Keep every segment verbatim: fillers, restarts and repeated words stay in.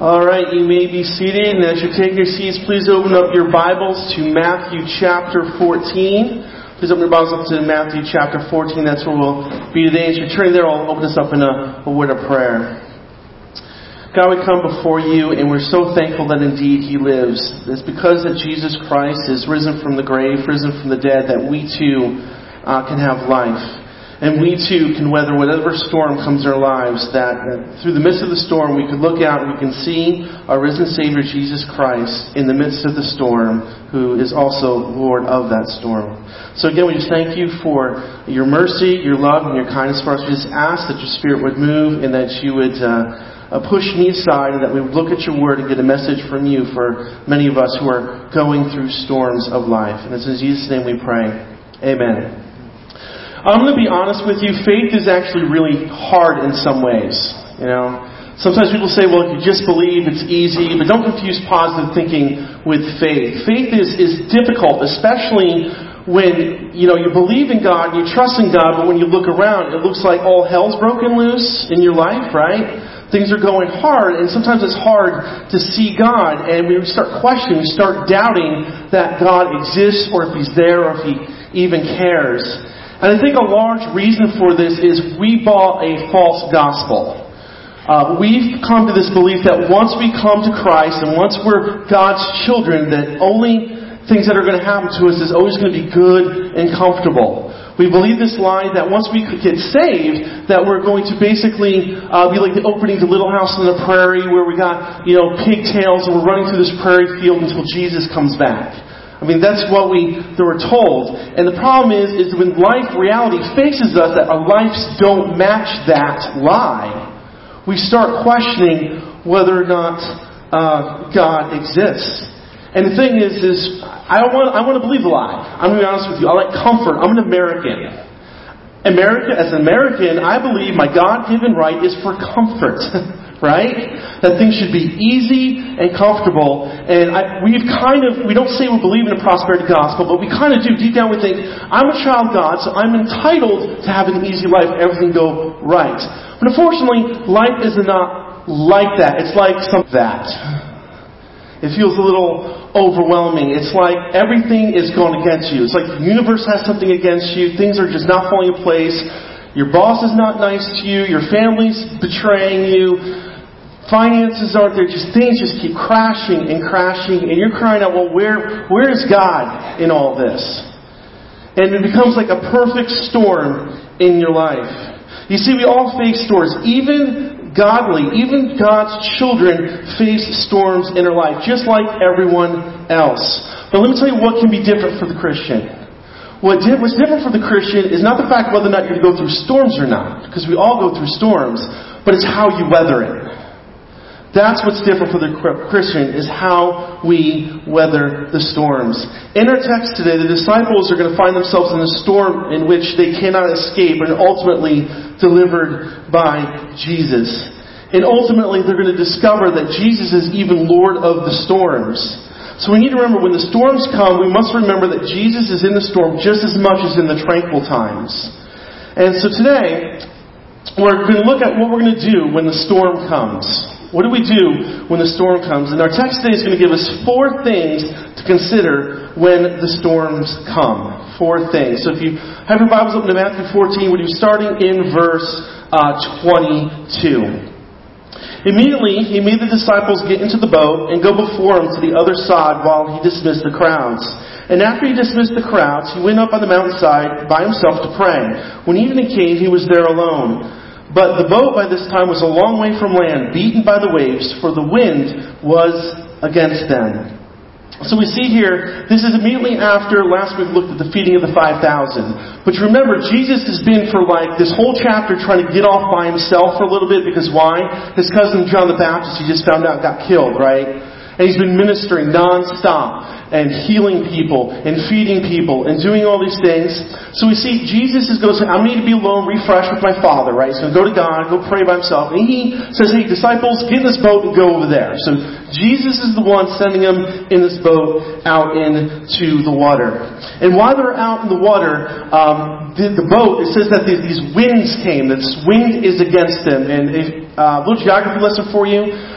All right, you may be seated, and as you take your seats, please open up your Bibles to Matthew chapter fourteen. Please open your Bibles up to Matthew chapter fourteen. That's where we'll be today. As you're turning there, I'll open us up in a, a word of prayer. God, we come before you, and we're so thankful that indeed He lives. It's because that Jesus Christ is risen from the grave, risen from the dead, that we too uh, can have life. And we too can weather whatever storm comes in our lives, that through the midst of the storm we can look out and we can see our risen Savior Jesus Christ in the midst of the storm, who is also Lord of that storm. So again, we just thank you for your mercy, your love, and your kindness for us. We just ask that your Spirit would move and that you would uh, push me aside and that we would look at your word and get a message from you for many of us who are going through storms of life. And it's in Jesus' name we pray. Amen. I'm going to be honest with you, faith is actually really hard in some ways. You know, sometimes people say, well, if you just believe, it's easy, but don't confuse positive thinking with faith. Faith is, is difficult, especially when, you know, you believe in God, and you trust in God, but when you look around, it looks like all hell's broken loose in your life, right? Things are going hard, and sometimes it's hard to see God, and we start questioning, we start doubting that God exists, or if He's there, or if He even cares. And I think a large reason for this is we bought a false gospel. Uh, we've come to this belief that once we come to Christ and once we're God's children, that only things that are going to happen to us is always going to be good and comfortable. We believe this lie that once we get saved, that we're going to basically uh, be like the opening to Little House on the Prairie, where we got, you know, pigtails and we're running through this prairie field until Jesus comes back. I mean, that's what we they were told. And the problem is, is when life reality faces us, that our lives don't match that lie, we start questioning whether or not uh, God exists. And the thing is, is I want I want to believe the lie. I'm going to be honest with you. I like comfort. I'm an American. America, as an American, I believe my God-given right is for comfort. Right? That things should be easy and comfortable. And I, we've kind of, we don't say we believe in a prosperity gospel, but we kind of do. Deep down we think, I'm a child of God, so I'm entitled to have an easy life, everything go right. But unfortunately, life is not like that. It's like some that. It feels a little overwhelming. It's like everything is going against you. It's like the universe has something against you. Things are just not falling in place. Your boss is not nice to you. Your family's betraying you. Finances aren't there. Just things just keep crashing and crashing, and you're crying out, well, where where is God in all this? And it becomes like a perfect storm in your life. You see, we all face storms. Even godly, even God's children face storms in their life, just like everyone else. But let me tell you what can be different for the Christian. What di- what's different for the Christian is not the fact whether or not you're going to go through storms or not, because we all go through storms, but it's how you weather it. That's what's different for the Christian, is how we weather the storms. In our text today, the disciples are going to find themselves in a storm in which they cannot escape, and ultimately delivered by Jesus. And ultimately, they're going to discover that Jesus is even Lord of the storms. So we need to remember, when the storms come, we must remember that Jesus is in the storm just as much as in the tranquil times. And so today, we're going to look at what we're going to do when the storm comes. What do we do when the storm comes? And our text today is going to give us four things to consider when the storms come. Four things. So if you have your Bibles open to Matthew fourteen, we'll be starting in verse uh, twenty-two. Immediately, He made the disciples get into the boat and go before Him to the other side while He dismissed the crowds. And after He dismissed the crowds, He went up on the mountainside by Himself to pray. When evening came, He was there alone. But the boat by this time was a long way from land, beaten by the waves, for the wind was against them. So we see here, this is immediately after last week we looked at the feeding of the five thousand. But remember, Jesus has been for like this whole chapter trying to get off by himself for a little bit, because why? His cousin John the Baptist, he just found out, got killed, right? And He's been ministering non-stop and healing people and feeding people and doing all these things. So we see Jesus is going to say, I need to be alone, refreshed with my Father, right? So go to God, go pray by Himself. And He says, hey, disciples, get in this boat and go over there. So Jesus is the one sending them in this boat out into the water. And while they're out in the water, um, the, the boat, it says that these winds came. This wind is against them. And if, uh, a little geography lesson for you.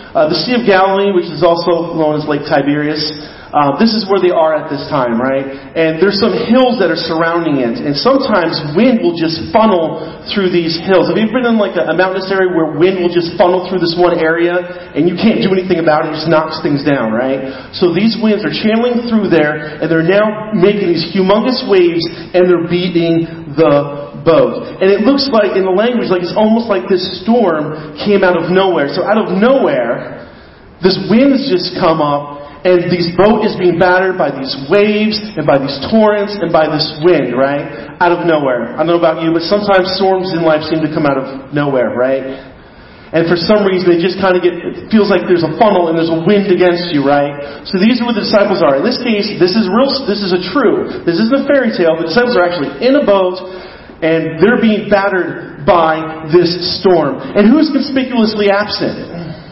Uh, the Sea of Galilee, which is also known as Lake Tiberias, uh, this is where they are at this time, right? And there's some hills that are surrounding it. And sometimes wind will just funnel through these hills. Have you ever been in like a, a mountainous area where wind will just funnel through this one area and you can't do anything about it? It just knocks things down, right? So these winds are channeling through there, and they're now making these humongous waves, and they're beating the boat. And it looks like, in the language, like it's almost like this storm came out of nowhere. So out of nowhere, this wind has just come up, and this boat is being battered by these waves, and by these torrents, and by this wind, right? Out of nowhere. I don't know about you, but sometimes storms in life seem to come out of nowhere, right? And for some reason, they just kind of get, it feels like there's a funnel and there's a wind against you, right? So these are what the disciples are. In this case, this is real, this is a true, this isn't a fairy tale. The disciples are actually in a boat, and they're being battered by this storm. And who's conspicuously absent?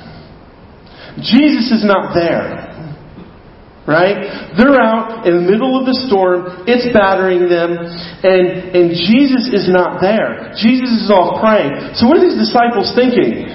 Jesus is not there. Right? They're out in the middle of the storm. It's battering them. And, and Jesus is not there. Jesus is off praying. So what are these disciples thinking?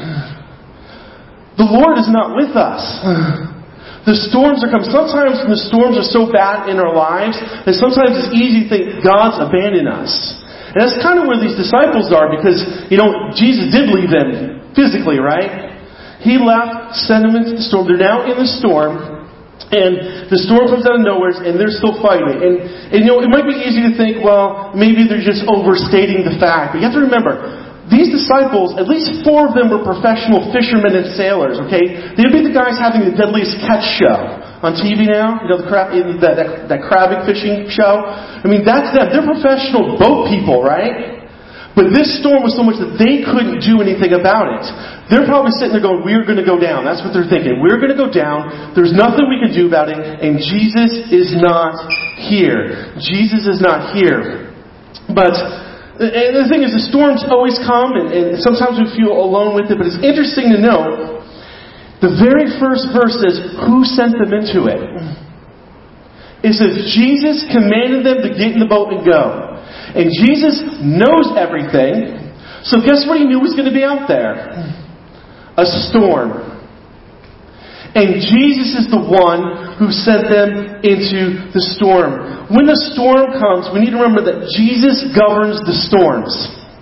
The Lord is not with us. The storms are coming. Sometimes the storms are so bad in our lives that sometimes it's easy to think God's abandoned us. And that's kind of where these disciples are, because, you know, Jesus did leave them physically, right? He left, sent them into the storm. They're now in the storm. And the storm comes out of nowhere, and they're still fighting. And, and, you know, it might be easy to think, well, maybe they're just overstating the fact. But you have to remember, these disciples, at least four of them were professional fishermen and sailors, okay? They'd be the guys having the Deadliest Catch show on T V now. You know, the crab, that, that, that crabbing fishing show. I mean, that's them. They're professional boat people, right? But this storm was so much that they couldn't do anything about it. They're probably sitting there going, we're going to go down. That's what they're thinking. We're going to go down. There's nothing we can do about it. And Jesus is not here. Jesus is not here. But and the thing is, the storms always come, and, and sometimes we feel alone with it. But it's interesting to note, the very first verse says, who sent them into it? It says, Jesus commanded them to get in the boat and go. And Jesus knows everything. So guess what he knew was going to be out there? A storm. And Jesus is the one who sent them into the storm. When the storm comes, we need to remember that Jesus governs the storms.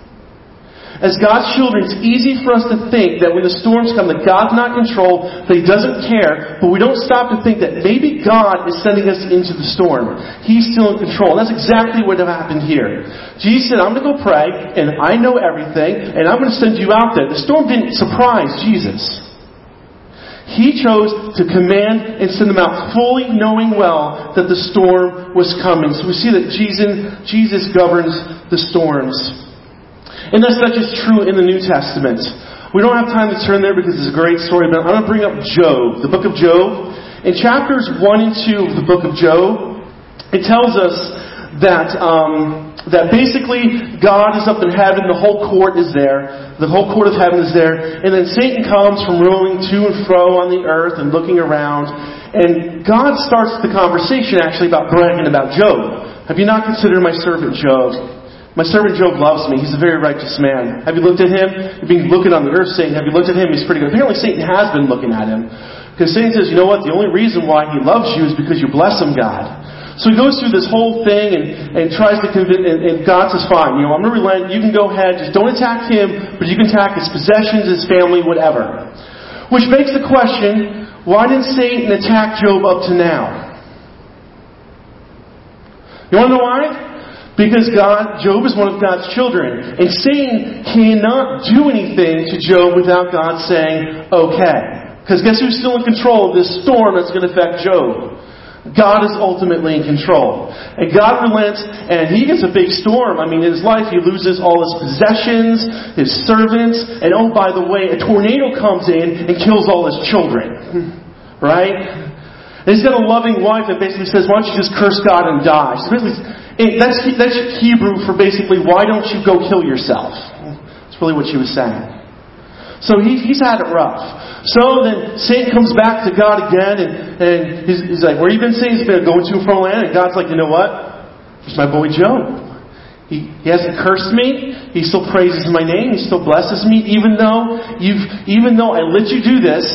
As God's children, it's easy for us to think that when the storms come, that God's not in control, that He doesn't care, but we don't stop to think that maybe God is sending us into the storm. He's still in control. And that's exactly what happened here. Jesus said, I'm going to go pray, and I know everything, and I'm going to send you out there. The storm didn't surprise Jesus. He chose to command and send them out fully knowing well that the storm was coming. So we see that Jesus, Jesus governs the storms. And that's not just true in the New Testament. We don't have time to turn there because it's a great story, but I'm going to bring up Job, the book of Job. In chapters one and two of the book of Job, it tells us that um, that basically God is up in heaven, the whole court is there, the whole court of heaven is there, and then Satan comes from rolling to and fro on the earth and looking around, and God starts the conversation actually about bragging about Job. Have you not considered my servant Job? My servant Job loves me. He's a very righteous man. Have you looked at him? You've been looking on the earth, Satan. Have you looked at him? He's pretty good. Apparently Satan has been looking at him. Because Satan says, you know what? The only reason why he loves you is because you bless him, God. So he goes through this whole thing and, and tries to convince, and, and God says, fine, you know, I'm going to relent. You can go ahead. Just don't attack him, but you can attack his possessions, his family, whatever. Which begs the question, why didn't Satan attack Job up to now? You want to know why? Because God, Job is one of God's children. And Satan cannot do anything to Job without God saying, okay. Because guess who's still in control of this storm that's going to affect Job? God is ultimately in control. And God relents, and he gets a big storm. I mean, in his life, he loses all his possessions, his servants, and oh, by the way, a tornado comes in and kills all his children. Right? And he's got a loving wife that basically says, why don't you just curse God and die? So basically, it, that's, that's Hebrew for basically, why don't you go kill yourself? That's really what she was saying. So he, he's had it rough. So then Satan comes back to God again, and, and he's, he's like, where have you been, Satan? He's been going to and fro land. And God's like, you know what? Here's my boy Job. He, he hasn't cursed me. He still praises my name. He still blesses me, even though you've, even though I let you do this.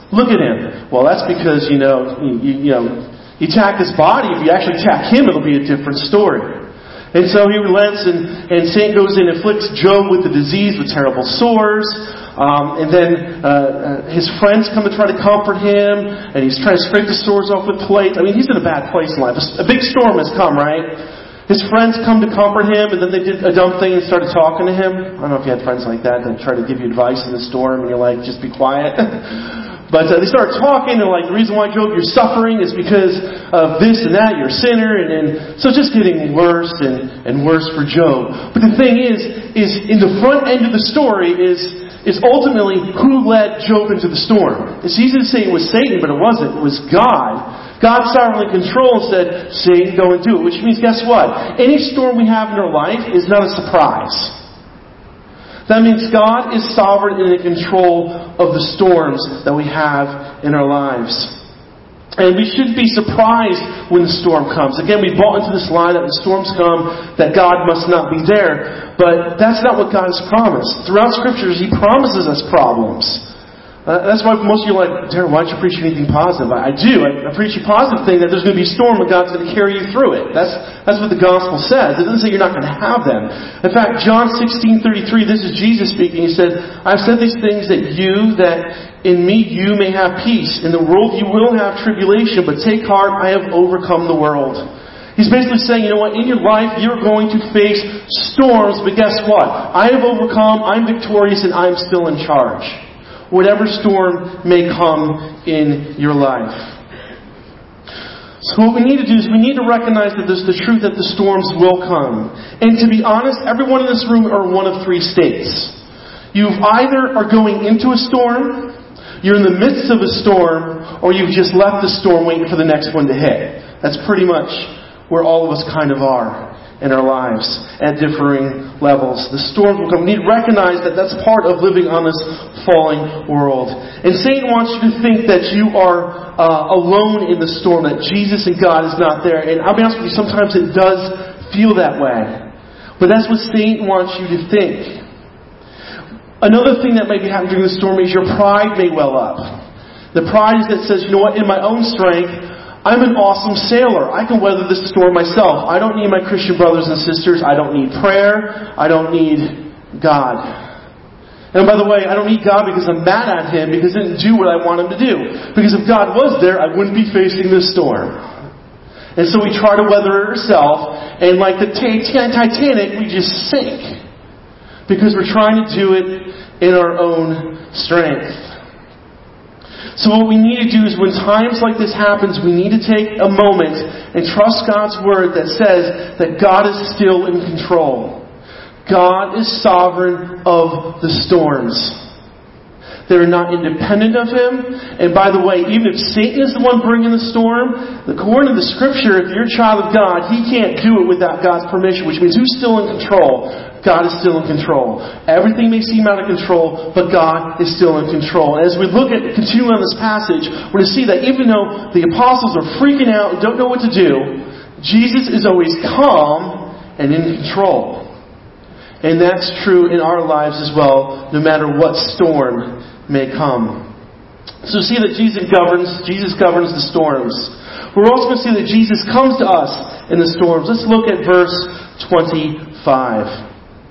Look at him. Well, that's because, you know, you, you know, you attack his body. If you actually attack him, it'll be a different story. And so he relents, and, and Satan goes in and afflicts Job with the disease, with terrible sores. Um, and then uh, uh, his friends come to try to comfort him, and he's trying to scrape the sores off with plates. I mean, he's in a bad place in life. A big storm has come, right? His friends come to comfort him, and then they did a dumb thing and started talking to him. I don't know if you had friends like that that try to give you advice in the storm, and you're like, just be quiet. But uh, they started talking, and like, the reason why, Job, you're suffering is because of this and that, you're a sinner, and, and so it's just getting worse and, and worse for Job. But the thing is, is in the front end of the story is, is ultimately who led Job into the storm. It's easy to say it was Satan, but it wasn't. It was God. God sovereignly controlled and said, Satan, go and do it. Which means, guess what? Any storm we have in our life is not a surprise. That means God is sovereign and in control of the storms that we have in our lives. And we shouldn't be surprised when the storm comes. Again, we bought into this lie that when storms come, that God must not be there. But that's not what God has promised. Throughout Scriptures, He promises us problems. Uh, that's why most of you are like, Darren, why don't you preach anything positive? I, I do. I, I preach a positive thing that there's going to be a storm and God's going to carry you through it. That's that's what the gospel says. It doesn't say you're not going to have them. In fact, John sixteen thirty-three, this is Jesus speaking. He said, I've said these things that you, that in me you may have peace. In the world you will have tribulation, but take heart, I have overcome the world. He's basically saying, you know what, in your life you're going to face storms, but guess what? I have overcome, I'm victorious, and I'm still in charge. Whatever storm may come in your life. So what we need to do is we need to recognize that there's the truth that the storms will come. And to be honest, everyone in this room are one of three states. You either are going into a storm, you're in the midst of a storm, or you've just left the storm waiting for the next one to hit. That's pretty much where all of us kind of are in our lives at differing levels. The storms will come. We need to recognize that that's part of living on this falling world. And Satan wants you to think that you are uh, alone in the storm, that Jesus and God is not there. And I'll be honest with you, sometimes it does feel that way. But that's what Satan wants you to think. Another thing that may be happening during the storm is your pride may well up. The pride is that says, you know what, in my own strength, I'm an awesome sailor. I can weather this storm myself. I don't need my Christian brothers and sisters. I don't need prayer. I don't need God. And by the way, I don't need God because I'm mad at Him because He didn't do what I want Him to do. Because if God was there, I wouldn't be facing this storm. And so we try to weather it ourselves, and like the Titanic, we just sink. Because we're trying to do it in our own strength. So what we need to do is when times like this happens, we need to take a moment and trust God's Word that says that God is still in control. God is sovereign of the storms. They're not independent of Him. And by the way, even if Satan is the one bringing the storm, according to the Scripture, if you're a child of God, he can't do it without God's permission, which means who's still in control? God is still in control. Everything may seem out of control, but God is still in control. And as we look at, continue on this passage, we're going to see that even though the apostles are freaking out and don't know what to do, Jesus is always calm and in control. And that's true in our lives as well, no matter what storm may come. So see that Jesus governs, Jesus governs the storms. We're also going to see that Jesus comes to us in the storms. Let's look at verse twenty-five.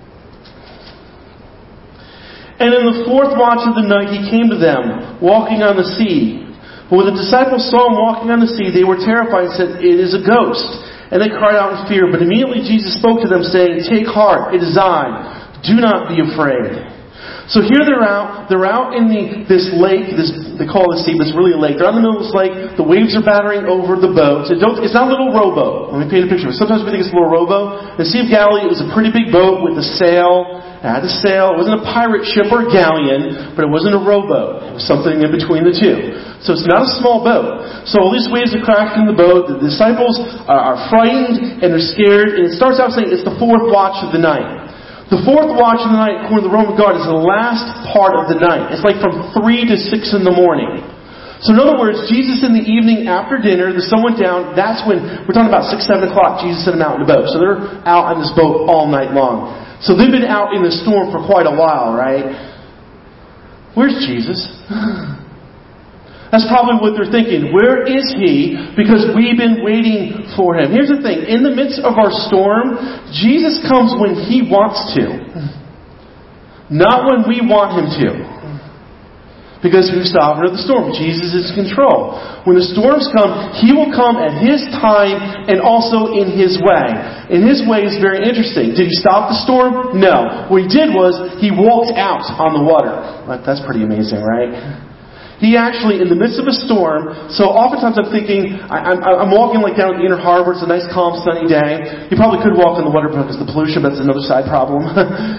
And in the fourth watch of the night He came to them, walking on the sea. But when the disciples saw Him walking on the sea, they were terrified and said, "It is a ghost." And they cried out in fear. But immediately Jesus spoke to them, saying, "Take heart, it is I. Do not be afraid." So here they're out. They're out in the, this lake. This they call it a sea, but it's really a lake. They're out in the middle of this lake. The waves are battering over the boats. It don't, it's not a little rowboat. Let me paint a picture. Sometimes we think it's a little rowboat. The Sea of Galilee, it was a pretty big boat with a sail. It had a sail. It wasn't a pirate ship or a galleon, but it wasn't a rowboat. It was something in between the two. So it's not a small boat. So all these waves are crashing in the boat. The disciples are, are frightened and they're scared. And it starts out saying it's the fourth watch of the night. The fourth watch of the night, according to the Roman guard, is the last part of the night. It's like from three to six in the morning. So in other words, Jesus in the evening after dinner, the sun went down. That's when, we're talking about six, seven o'clock, Jesus sent them out in the boat. So they're out on this boat all night long. So they've been out in the storm for quite a while, right? Where's Jesus? That's probably what they're thinking. Where is He? Because we've been waiting for Him. Here's the thing. In the midst of our storm, Jesus comes when He wants to. Not when we want Him to. Because He's sovereign of the storm. Jesus is in control. When the storms come, He will come at His time and also in His way. And His way is very interesting. Did He stop the storm? No. What He did was, He walked out on the water. That's pretty amazing, right? He actually, in the midst of a storm, so oftentimes I'm thinking, I, I'm, I'm walking like down at the Inner Harbor, it's a nice calm sunny day. You probably could walk on the water because of the pollution, but that's another side problem.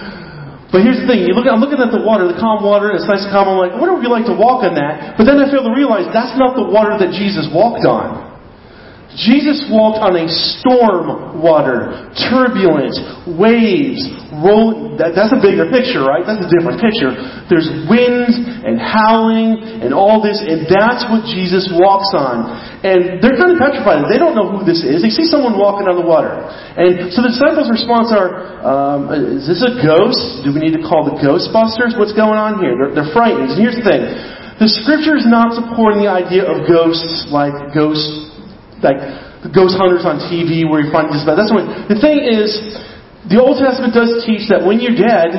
But here's the thing, you look, I'm looking at the water, the calm water, and it's nice and calm. I'm like, what would you like to walk on that? But then I fail to realize that's not the water that Jesus walked on. Jesus walked on a storm water, turbulent, waves, rolling. That, that's a bigger picture, right? That's a different picture. There's wind and howling and all this, and that's what Jesus walks on. And they're kind of petrified. They don't know who this is. They see someone walking on the water. And so the disciples' response are, um, is this a ghost? Do we need to call the Ghostbusters? What's going on here? They're, they're frightened. And here's the thing. The Scripture is not supporting the idea of ghosts like ghosts like the ghost hunters on T V where you find this. That's the way. The thing is, the Old Testament does teach that when you're dead,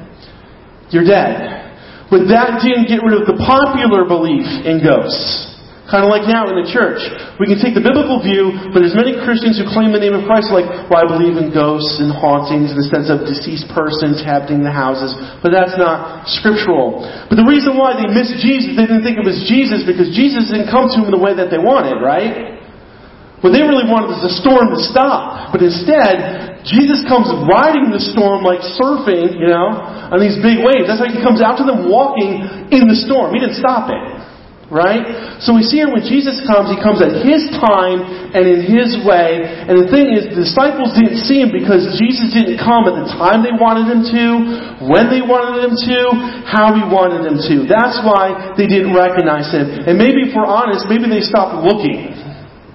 you're dead. But that didn't get rid of the popular belief in ghosts. Kind of like now in the church. We can take the biblical view, but there's many Christians who claim the name of Christ like, well, I believe in ghosts and hauntings in the sense of deceased persons inhabiting the houses. But that's not scriptural. But the reason why they missed Jesus, they didn't think it was Jesus, because Jesus didn't come to them in the way that they wanted, right? What they really wanted was the storm to stop. But instead, Jesus comes riding the storm like surfing, you know, on these big waves. That's why He comes out to them walking in the storm. He didn't stop it. Right? So we see here when Jesus comes, He comes at His time and in His way. And the thing is, the disciples didn't see Him because Jesus didn't come at the time they wanted Him to, when they wanted Him to, how He wanted Him to. That's why they didn't recognize Him. And maybe if we're honest, maybe they stopped looking.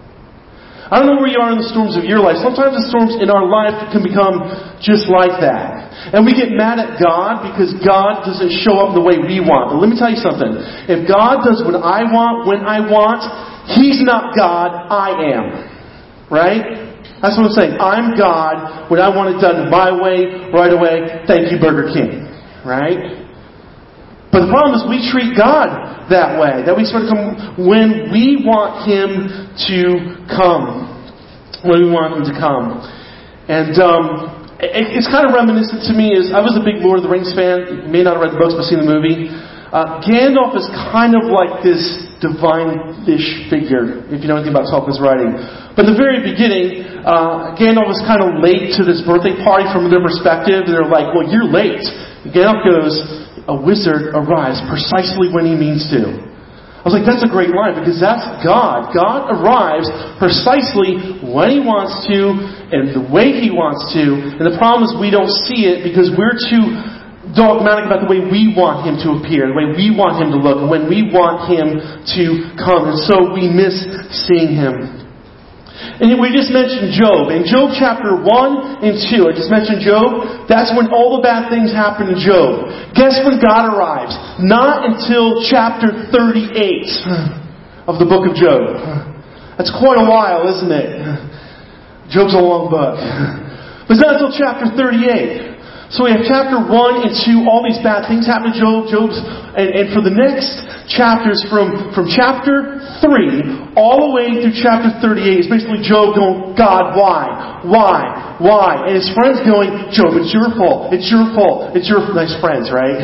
I don't know where you are in the storms of your life. Sometimes the storms in our life can become just like that. And we get mad at God because God doesn't show up the way we want. But let me tell you something. If God does what I want, when I want, He's not God, I am. Right? That's what I'm saying. I'm God when I want it done my way, right away. Thank you, Burger King. Right? But the problem is we treat God that way. That we sort of come when we want Him to come. When we want Him to come. And um, it, it's kind of reminiscent to me is I was a big Lord of the Rings fan. You may not have read the books but seen the movie. Uh, Gandalf is kind of like this divine-ish figure, if you know anything about Tolkien's writing. But in the very beginning, uh, Gandalf was kind of late to this birthday party from their perspective. They're like, well, you're late. And Gandalf goes, a wizard arrives precisely when he means to. I was like, that's a great line because that's God. God arrives precisely when He wants to and the way He wants to. And the problem is we don't see it because we're too dogmatic about the way we want Him to appear, the way we want Him to look, and when we want Him to come. And so we miss seeing Him. And we just mentioned Job. In Job chapter one and two, I just mentioned Job. That's when all the bad things happen to Job. Guess when God arrives? Not until chapter thirty-eight of the book of Job. That's quite a while, isn't it? Job's a long book. But it's not until chapter thirty-eight. So we have chapter one and two, all these bad things happen to Job. Job's, and, and for the next chapters, from, from chapter three all the way through chapter thirty-eight, it's basically Job going, God, why? Why? Why? And his friends going, Job, it's your fault. It's your fault. It's your nice friends, right?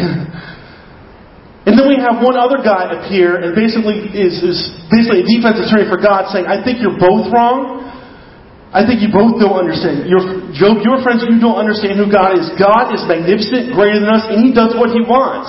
And then we have one other guy appear and basically is, is basically a defense attorney for God saying, I think you're both wrong. I think you both don't understand. Your, Job, your friends, you don't understand who God is. God is magnificent, greater than us, and He does what He wants.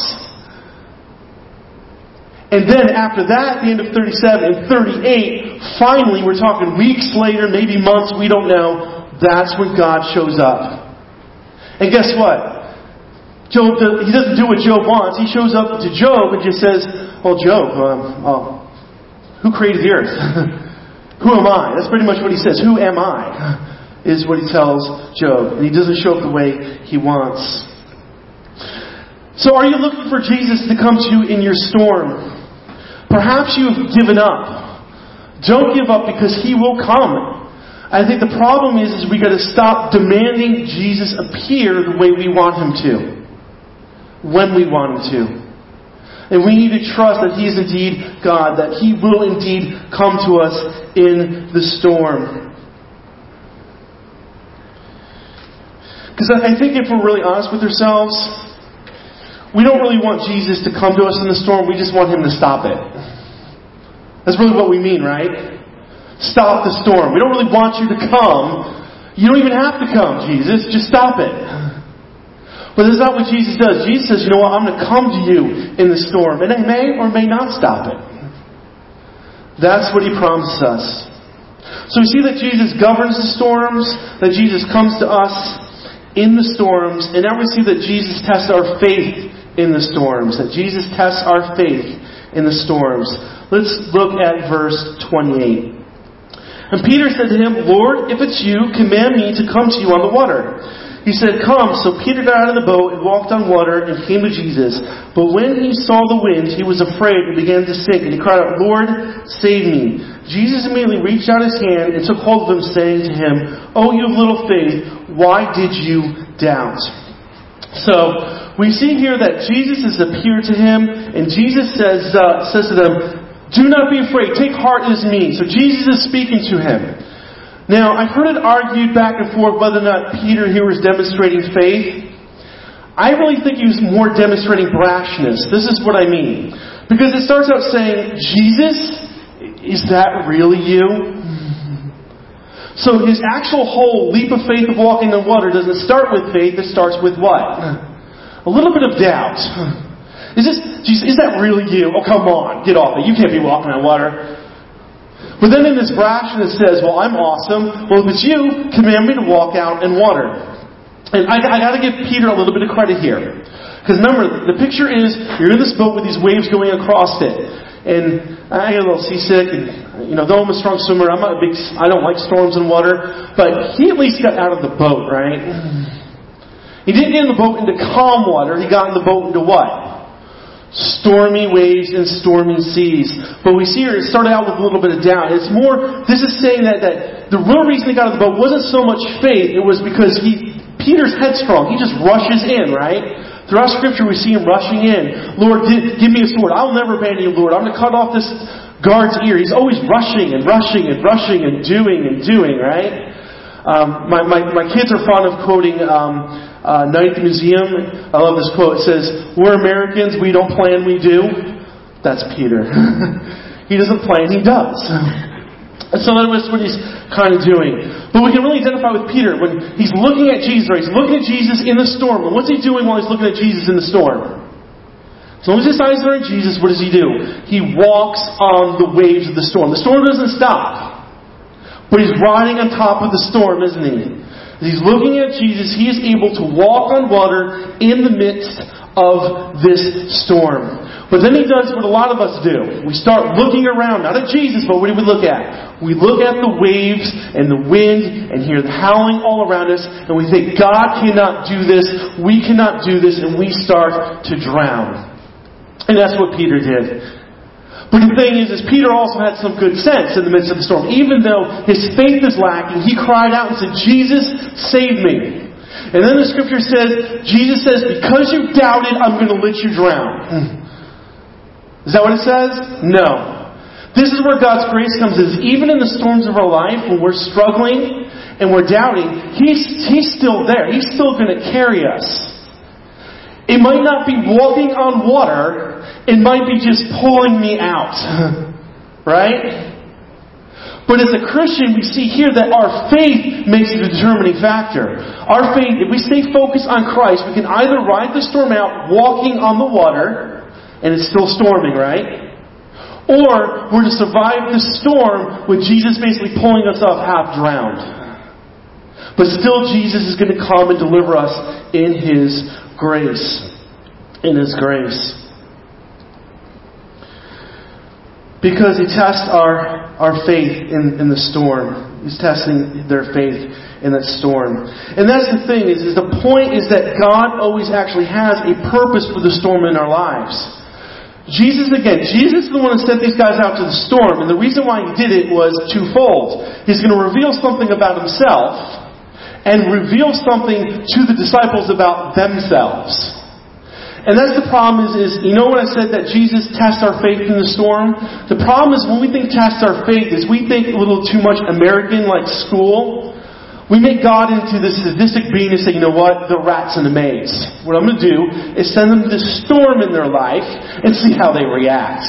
And then after that, at the end of thirty-seven and thirty-eight, finally, we're talking weeks later, maybe months, we don't know, that's when God shows up. And guess what? Job, He doesn't do what Job wants. He shows up to Job and just says, well, Job, um, oh, who created the earth? Who am I? That's pretty much what he says. Who am I? Is what he tells Job. And he doesn't show up the way he wants. So are you looking for Jesus to come to you in your storm? Perhaps you've given up. Don't give up, because He will come. I think the problem is, is we got to stop demanding Jesus appear the way we want Him to. When we want Him to. And we need to trust that He is indeed God, that He will indeed come to us in the storm. Because I think if we're really honest with ourselves, we don't really want Jesus to come to us in the storm. We just want Him to stop it. That's really what we mean, right? Stop the storm. We don't really want you to come. You don't even have to come, Jesus. Just stop it. But that's not what Jesus does. Jesus says, you know what? I'm going to come to you in the storm. And I may or may not stop it. That's what He promises us. So we see that Jesus governs the storms, that Jesus comes to us in the storms, and now we see that Jesus tests our faith in the storms. That Jesus tests our faith in the storms. Let's look at verse twenty-eight. And Peter said to Him, Lord, if it's you, command me to come to you on the water. He said, come. So Peter got out of the boat and walked on water and came to Jesus. But when he saw the wind, he was afraid and began to sink. And he cried out, Lord, save me. Jesus immediately reached out His hand and took hold of him, saying to him, Oh, you of little faith, why did you doubt? So we see here that Jesus has appeared to him, and Jesus says uh, says to them, do not be afraid. Take heart, it is me. So Jesus is speaking to him. Now, I've heard it argued back and forth whether or not Peter here was demonstrating faith. I really think he was more demonstrating brashness. This is what I mean. Because it starts out saying, Jesus, is that really you? So his actual whole leap of faith of walking on water doesn't start with faith. It starts with what? A little bit of doubt. Is this, Jesus, is that really you? Oh, come on, get off it. You can't be walking on water. But then in this brashness says, well, I'm awesome. Well, if it's you, command me to walk out in water. And I, I got to give Peter a little bit of credit here. Because remember, the picture is, you're in this boat with these waves going across it. And I get a little seasick. And, you know, though I'm a strong swimmer, I'm not a big, I don't like storms and water. But he at least got out of the boat, right? He didn't get in the boat into calm water. He got in the boat into what? Stormy waves and stormy seas. But we see here, it started out with a little bit of doubt. It's more, this is saying that, that the real reason he got in the boat wasn't so much faith, it was because he, Peter's headstrong. He just rushes in, right? Throughout Scripture we see him rushing in. Lord, give me a sword. I'll never abandon you, Lord. I'm going to cut off this guard's ear. He's always rushing and rushing and rushing and doing and doing, right? Um, my, my, my kids are fond of quoting um, uh, Night at the Museum. I love this quote. It says, we're Americans, we don't plan, we do. That's Peter. He doesn't plan, he does. And so that's what he's kind of doing. But we can really identify with Peter when he's looking at Jesus, right? He's looking at Jesus in the storm. And what's he doing while he's looking at Jesus in the storm? As long as his eyes are on Jesus, what does he do? He walks on the waves of the storm. The storm doesn't stop. But he's riding on top of the storm, isn't he? As he's looking at Jesus, he is able to walk on water in the midst of this storm. But then he does what a lot of us do. We start looking around, not at Jesus, but what do we look at? We look at the waves and the wind and hear the howling all around us, and we think, God cannot do this, we cannot do this, and we start to drown. And that's what Peter did. But the thing is, is Peter also had some good sense in the midst of the storm. Even though his faith is lacking, he cried out and said, Jesus, save me. And then the Scripture says, Jesus says, because you doubted, I'm going to let you drown. Is that what it says? No. This is where God's grace comes in. Even in the storms of our life, when we're struggling and we're doubting, He's, he's still there. He's still going to carry us. It might not be walking on water. It might be just pulling me out. Right? But as a Christian, we see here that our faith makes a determining factor. Our faith, if we stay focused on Christ, we can either ride the storm out walking on the water, and it's still storming, right? Or we're to survive the storm with Jesus basically pulling us up half drowned. But still Jesus is going to come and deliver us in His grace. In His grace. Because He tests our, our faith in, in the storm. He's testing their faith in that storm. And that's the thing, is, is the point is that God always actually has a purpose for the storm in our lives. Jesus, again, Jesus is the one who sent these guys out to the storm, and the reason why he did it was twofold. He's going to reveal something about himself, and reveal something to the disciples about themselves. And that's the problem is, is, you know what I said that Jesus tests our faith in the storm? The problem is when we think test our faith is we think a little too much American, like school. We make God into this sadistic being and say, you know what, the rats in the maze. What I'm going to do is send them this storm in their life and see how they react.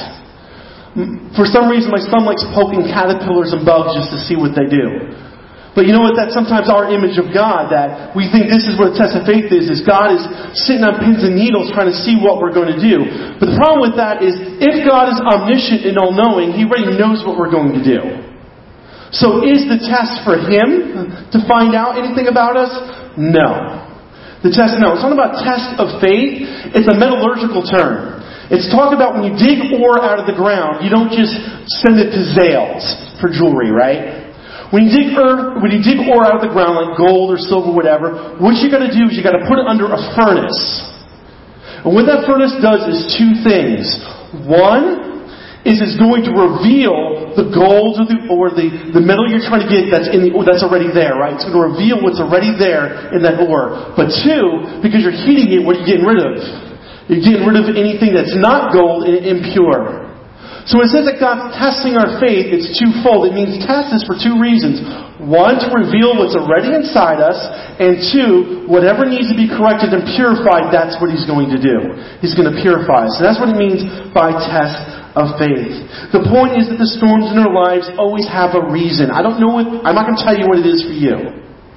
For some reason, my son likes poking caterpillars and bugs just to see what they do. But you know what, that's sometimes our image of God, that we think this is what a test of faith is, is God is sitting on pins and needles trying to see what we're going to do. But the problem with that is, if God is omniscient and all-knowing, He already knows what we're going to do. So is the test for Him to find out anything about us? No. The test, no. It's talking about test of faith. It's a metallurgical term. It's talking about when you dig ore out of the ground, you don't just send it to Zales for jewelry, right? When you dig earth, when you dig ore out of the ground, like gold or silver, whatever, what you got to do is you got to put it under a furnace. And what that furnace does is two things. One is it's going to reveal the gold or the or the, the metal you're trying to get that's in the that's already there, right? It's going to reveal what's already there in that ore. But two, because you're heating it, what are you getting rid of? You're getting rid of anything that's not gold and impure. So when it says that God's testing our faith, it's twofold. It means test is for two reasons. One, to reveal what's already inside us. And two, whatever needs to be corrected and purified, that's what He's going to do. He's going to purify us. So that's what it means by test of faith. The point is that the storms in our lives always have a reason. I don't know what, I'm not going to tell you what it is for you.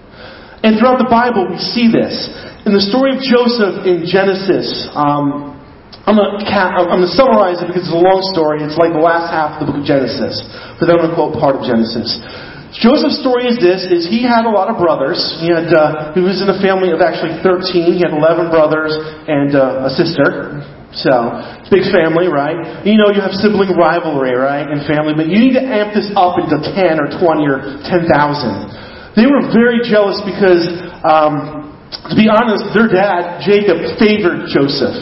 And throughout the Bible, we see this. In the story of Joseph in Genesis, um, I'm going to summarize it because it's a long story. It's like the last half of the book of Genesis. But then I'm going to quote part of Genesis. Joseph's story is this, is he had a lot of brothers. He had, uh, he was in a family of actually thirteen. He had eleven brothers and uh, a sister. So, big family, right? You know you have sibling rivalry, right, in family. But you need to amp this up into ten or twenty or ten thousand. They were very jealous because, um, to be honest, their dad, Jacob, favored Joseph.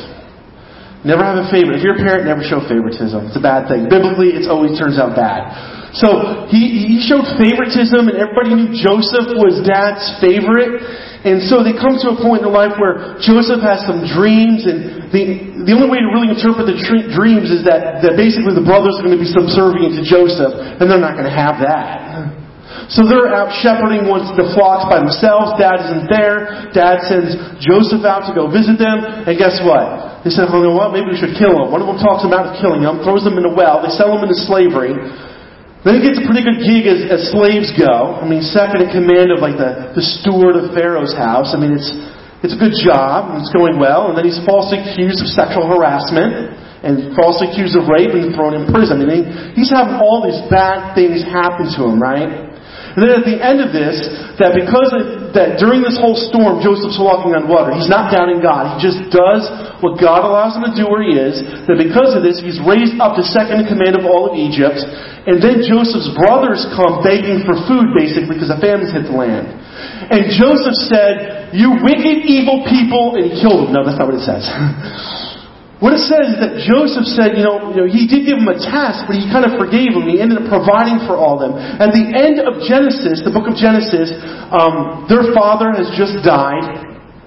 Never have a favorite. If you're a parent, never show favoritism. It's a bad thing. Biblically, it always turns out bad. So he, he showed favoritism, and everybody knew Joseph was Dad's favorite. And so they come to a point in their life where Joseph has some dreams, and the the only way to really interpret the tr- dreams is that, that basically the brothers are going to be subservient to Joseph, and they're not going to have that. So they're out shepherding once the flocks by themselves. Dad isn't there. Dad sends Joseph out to go visit them. And guess what? They said, oh, you know what? Maybe we should kill him. One of them talks him out of killing him, throws him in a well. They sell him into slavery. Then he gets a pretty good gig as, as slaves go. I mean, second in command of like the, the steward of Pharaoh's house. I mean, it's it's a good job. It's going well. And then he's falsely accused of sexual harassment and falsely accused of rape and thrown in prison. I mean, he's having all these bad things happen to him, right? And then at the end of this, that because of, that during this whole storm, Joseph's walking on water. He's not doubting God. He just does what God allows him to do where he is. That because of this, he's raised up to second in command of all of Egypt. And then Joseph's brothers come begging for food, basically, because a famine's hit the land. And Joseph said, you wicked, evil people, and he killed them. No, that's not what it says. What it says is that Joseph said, you know, you know, he did give them a test, but he kind of forgave them. He ended up providing for all of them. At the end of Genesis, the book of Genesis, um, their father has just died.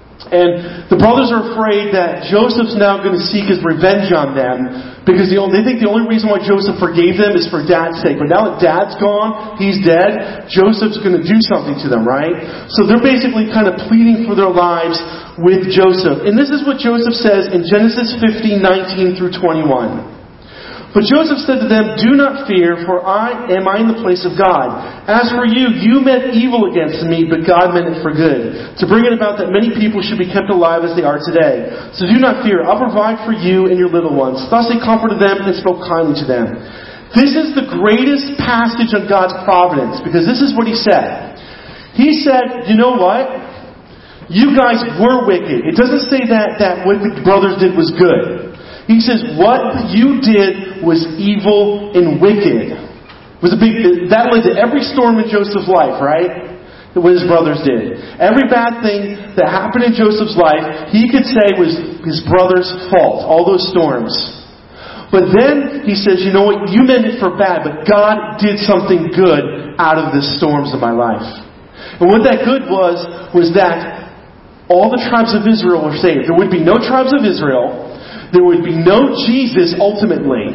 And the brothers are afraid that Joseph's now going to seek his revenge on them. Because the only, they think the only reason why Joseph forgave them is for Dad's sake. But now that Dad's gone, he's dead, Joseph's going to do something to them, right? So they're basically kind of pleading for their lives with Joseph. And this is what Joseph says in Genesis fifteen, nineteen through twenty-one. But Joseph said to them, do not fear, for I am I in the place of God. As for you, you meant evil against me, but God meant it for good, to bring it about that many people should be kept alive as they are today. So do not fear, I'll provide for you and your little ones. Thus he comforted them and spoke kindly to them. This is the greatest passage on God's providence, because this is what he said. He said, you know what? You guys were wicked. It doesn't say that, that what the brothers did was good. He says, what you did was evil and wicked. It was a big, that led to every storm in Joseph's life, right? What his brothers did. Every bad thing that happened in Joseph's life, he could say was his brother's fault. All those storms. But then he says, you know what, you meant it for bad, but God did something good out of the storms of my life. And what that good was, was that all the tribes of Israel were saved. There would be no tribes of Israel. There would be no Jesus ultimately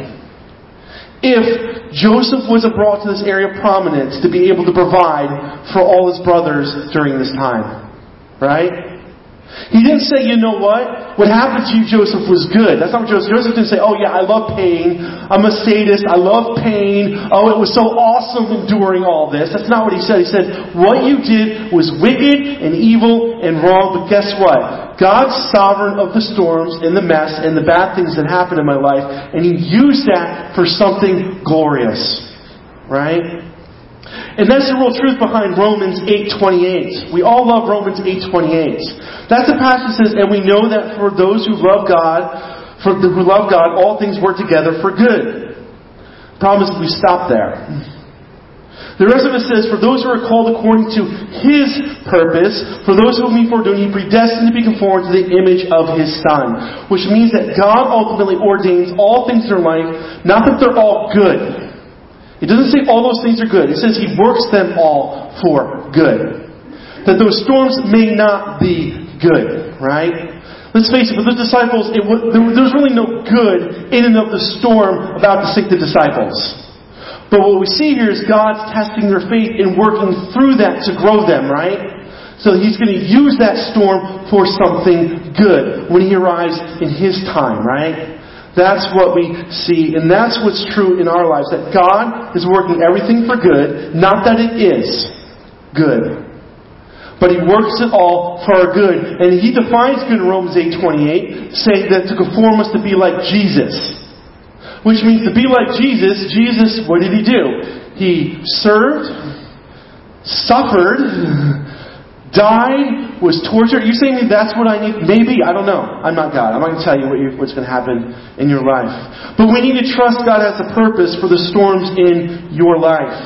if Joseph wasn't brought to this area of prominence to be able to provide for all his brothers during this time. Right? He didn't say, you know what? What happened to you, Joseph, was good. That's not what Joseph... Joseph didn't say, oh yeah, I love pain. I'm a sadist. I love pain. Oh, it was so awesome enduring all this. That's not what he said. He said, what you did was wicked and evil and wrong, but guess what? God's sovereign of the storms and the mess and the bad things that happened in my life, and He used that for something glorious. Right? And that's the real truth behind Romans eight twenty-eight. We all love Romans eight twenty-eight. That's the passage that says, and we know that for those who love God, for the, who love God, all things work together for good. The problem is we stop there. The rest of it says, for those who are called according to His purpose, for those whom He foreknew, He predestined to be conformed to the image of His Son. Which means that God ultimately ordains all things in our life, not that they're all good. It doesn't say all those things are good. It says He works them all for good. That those storms may not be good, right? Let's face it, for the disciples, it was, there was really no good in and of the storm about to sink the disciples. But what we see here is God's testing their faith and working through that to grow them, right? So He's going to use that storm for something good when He arrives in His time, right? That's what we see, and that's what's true in our lives, that God is working everything for good, not that it is good, but He works it all for our good. And He defines good in Romans eight twenty-eight, saying that to conform us to be like Jesus. Which means to be like Jesus, Jesus, what did He do? He served, suffered, died, was tortured. You're saying to me that's what I need? Maybe. I don't know. I'm not God. I'm not going to tell you what what's going to happen in your life. But we need to trust God has a purpose for the storms in your life.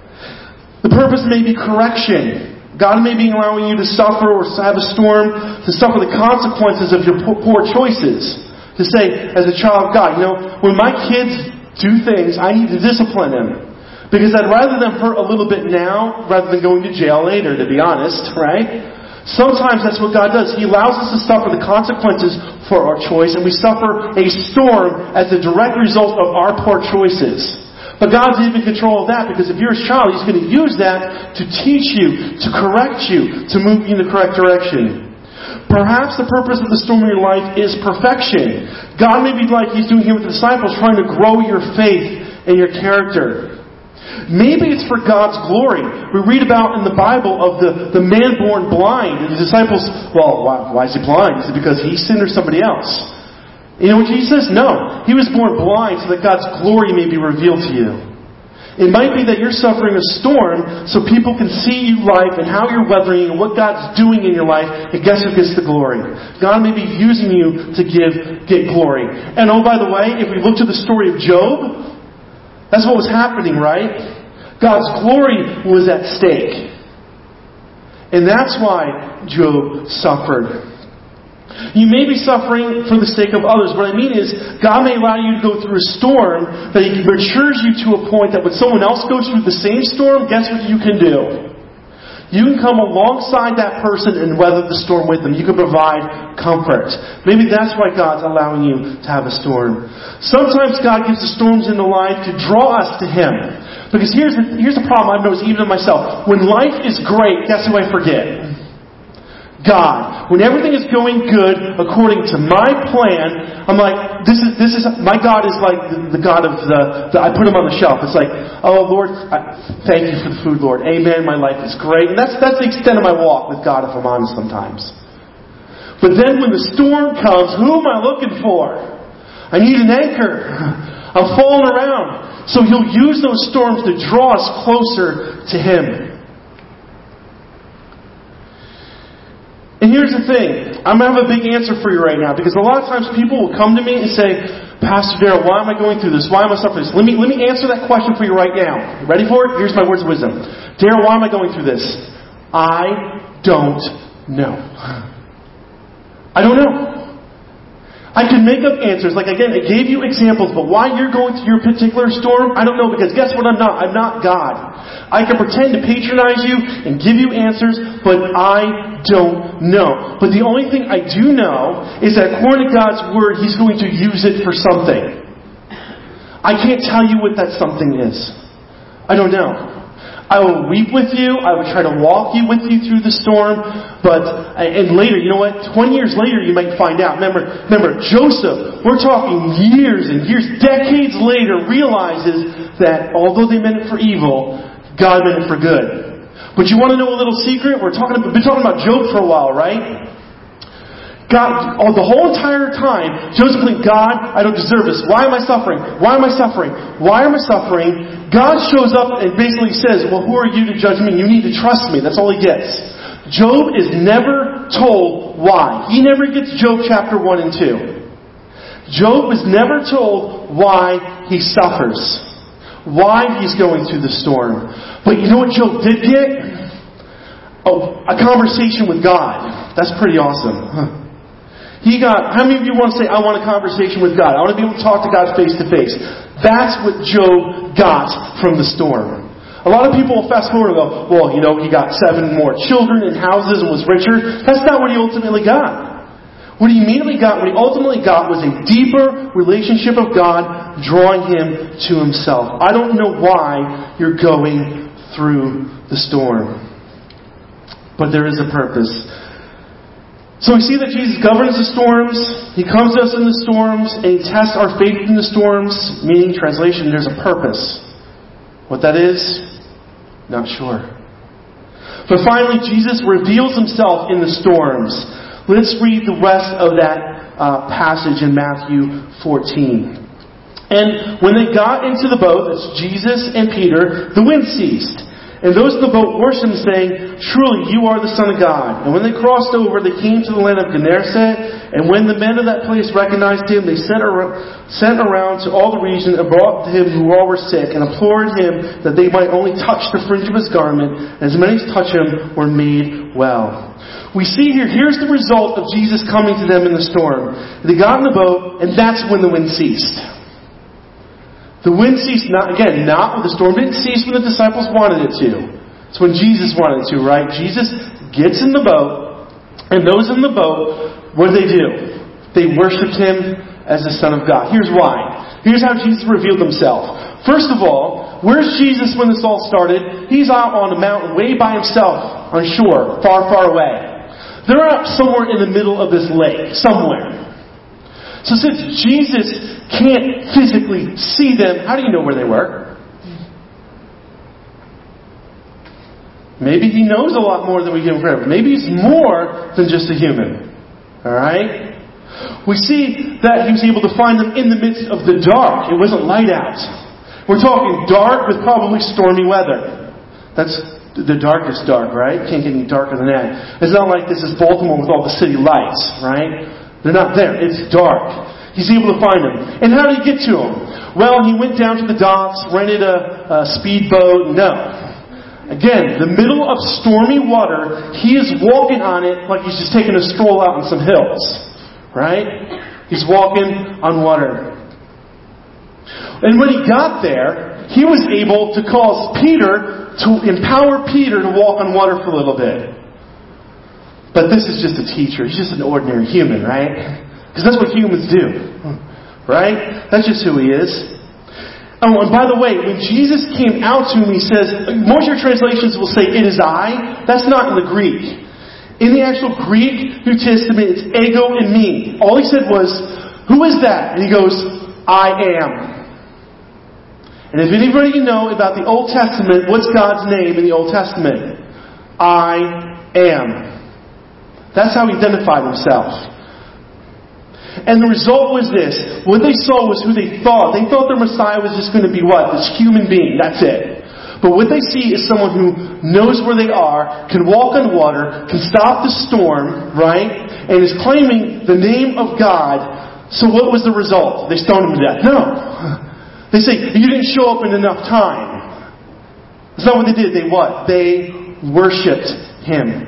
The purpose may be correction. God may be allowing you to suffer or have a storm, to suffer the consequences of your poor choices. To say, as a child of God, you know, when my kids do things, I need to discipline them. Because I'd rather them hurt a little bit now rather than going to jail later, to be honest, right? Sometimes that's what God does. He allows us to suffer the consequences for our choice, and we suffer a storm as a direct result of our poor choices. But God's in control of that, because if you're His child, He's going to use that to teach you, to correct you, to move you in the correct direction. Perhaps the purpose of the storm in your life is perfection. God may be like He's doing here with the disciples, trying to grow your faith and your character. Maybe it's for God's glory. We read about in the Bible of the, the man born blind. And the disciples, well, why, why is he blind? Is it because he sinned or somebody else? You know what Jesus says? No. He was born blind so that God's glory may be revealed to you. It might be that you're suffering a storm so people can see you life and how you're weathering and what God's doing in your life. And guess who gets the glory? God may be using you to give get glory. And oh, by the way, if we look to the story of Job, that's what was happening, right? God's glory was at stake. And that's why Job suffered. You may be suffering for the sake of others. What I mean is, God may allow you to go through a storm that He matures you to a point that when someone else goes through the same storm, guess what you can do? You can come alongside that person and weather the storm with them. You can provide comfort. Maybe that's why God's allowing you to have a storm. Sometimes God gives the storms in the life to draw us to Him. Because here's the, here's the problem I've noticed even in myself. When life is great, guess who I forget? God. When everything is going good according to my plan, I'm like, this is this is my God is like the, the God of the, the I put Him on the shelf. It's like, oh Lord, I, thank You for the food, Lord. Amen. My life is great, and that's that's the extent of my walk with God, if I'm honest sometimes. But then when the storm comes, who am I looking for? I need an anchor. I'm falling around. So He'll use those storms to draw us closer to Him. And here's the thing. I'm going to have a big answer for you right now, because a lot of times people will come to me and say, Pastor Darrell, why am I going through this? Why am I suffering this? Let me, let me answer that question for you right now. Ready for it? Here's my words of wisdom. Darrell, why am I going through this? I don't know. I don't know. I can make up answers. Like, again, I gave you examples, but why you're going through your particular storm, I don't know, because guess what I'm not? I'm not God. I can pretend to patronize you and give you answers, but I don't know. But the only thing I do know is that according to God's Word, He's going to use it for something. I can't tell you what that something is. I don't know. I will weep with you. I will try to walk you with you through the storm. But, and later, you know what? twenty years later, you might find out. Remember, remember, Joseph, we're talking years and years, decades later, realizes that although they meant it for evil, God meant it for good. But you want to know a little secret? We're talking, we've been talking about Job for a while, right? God, oh, the whole entire time, Joseph thinks, God, I don't deserve this. Why am I suffering? Why am I suffering? Why am I suffering? God shows up and basically says, well, who are you to judge me? You need to trust me. That's all he gets. Job is never told why. He never gets Job chapter one and two. Job is never told why he suffers. Why he's going through the storm. But you know what Job did get? Oh, a conversation with God. That's pretty awesome. Huh. He got, how many of you want to say, I want a conversation with God? I want to be able to talk to God face to face. That's what Job got from the storm. A lot of people will fast forward and go, well, you know, he got seven more children and houses and was richer. That's not what he ultimately got. What he immediately got, what he ultimately got was a deeper relationship of God drawing him to Himself. I don't know why you're going through the storm. But there is a purpose. So we see that Jesus governs the storms, He comes to us in the storms, and He tests our faith in the storms, meaning, translation, there's a purpose. What that is, not sure. But finally, Jesus reveals Himself in the storms. Let's read the rest of that uh, passage in Matthew fourteen. And when they got into the boat, that's Jesus and Peter, the wind ceased. And those in the boat worshipped Him, saying, Truly, you are the Son of God. And when they crossed over, they came to the land of Gennesaret. And when the men of that place recognized Him, they sent around, sent around to all the region and brought to Him who all were sick, and implored Him that they might only touch the fringe of His garment. And as many as touched Him were made well. We see here, here's the result of Jesus coming to them in the storm. They got in the boat, and that's when the wind ceased. The wind ceased, not again, not when the storm didn't cease when the disciples wanted it to. It's when Jesus wanted it to, right? Jesus gets in the boat, and those in the boat, what do they do? They worshiped Him as the Son of God. Here's why. Here's how Jesus revealed Himself. First of all, where's Jesus when this all started? He's out on a mountain way by Himself, on shore, far, far away. They're out somewhere in the middle of this lake, somewhere. So since Jesus can't physically see them, how do you know where they were? Maybe He knows a lot more than we give Him credit. Maybe He's more than just a human. Alright? We see that He was able to find them in the midst of the dark. It wasn't light out. We're talking dark with probably stormy weather. That's the darkest dark, right? Can't get any darker than that. It's not like this is Baltimore with all the city lights, right? They're not there. It's dark. He's able to find them. And how did He get to them? Well, He went down to the docks, rented a, a speedboat. No. Again, the middle of stormy water, He is walking on it like He's just taking a stroll out on some hills. Right? He's walking on water. And when He got there, He was able to cause Peter, to empower Peter to walk on water for a little bit. But this is just a teacher. He's just an ordinary human, right? Because that's what humans do. Right? That's just who He is. Oh, and by the way, when Jesus came out to him, He says, most of your translations will say, it is I. That's not in the Greek. In the actual Greek New Testament, it's ego and me. All He said was, who is that? And He goes, I am. And if anybody you know about the Old Testament, what's God's name in the Old Testament? I am. That's how He identified Himself. And the result was this. What they saw was who they thought. They thought their Messiah was just going to be what? This human being. That's it. But what they see is someone who knows where they are, can walk on water, can stop the storm, right? And is claiming the name of God. So what was the result? They stoned Him to death. No. They say, you didn't show up in enough time. That's not what they did. They what? They worshipped Him.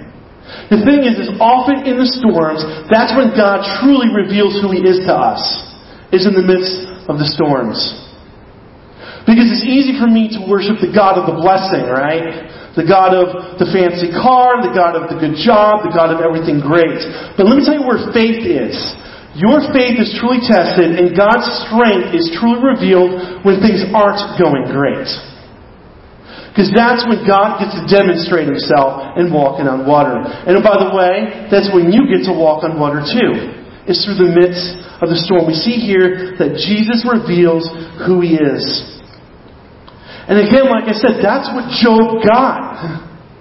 The thing is, is often in the storms, that's when God truly reveals who He is to us, is in the midst of the storms. Because it's easy for me to worship the God of the blessing, right? The God of the fancy car, the God of the good job, the God of everything great. But let me tell you where faith is. Your faith is truly tested, and God's strength is truly revealed when things aren't going great. Because that's when God gets to demonstrate Himself and walking on water. And by the way, that's when you get to walk on water too. It's through the midst of the storm. We see here that Jesus reveals who He is. And again, like I said, that's what Job got.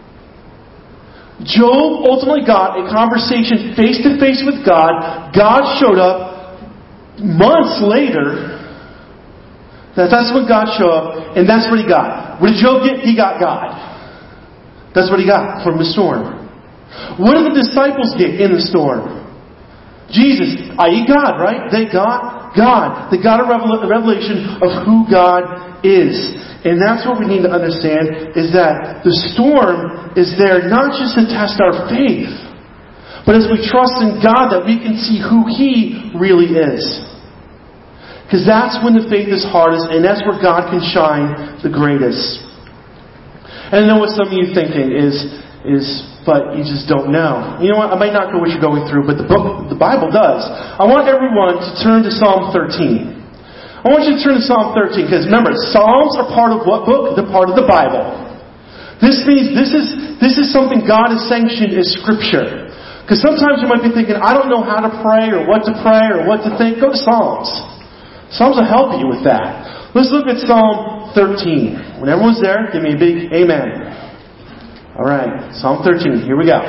Job ultimately got a conversation face to face with God. God showed up months later. That's when God showed up, and that's what he got. What did Job get? He got God. That's what he got from the storm. What did the disciples get in the storm? Jesus, that is. God, right? They got God. They got a revelation of who God is. And that's what we need to understand, is that the storm is there not just to test our faith, but as we trust in God that we can see who He really is. Because that's when the faith is hardest, and that's where God can shine the greatest. And I know what some of you are thinking is, is, but you just don't know. You know what? I might not know what you're going through, but the book, the Bible does. I want everyone to turn to Psalm thirteen. I want you to turn to Psalm thirteen, because remember, Psalms are part of what book? They're part of the Bible. This means this is this is something God has sanctioned as Scripture. Because sometimes you might be thinking, I don't know how to pray, or what to pray, or what to think. Go to Psalms. Psalms will help you with that. Let's look at Psalm thirteen. When everyone's there, give me a big amen. Alright, Psalm thirteen. Here we go.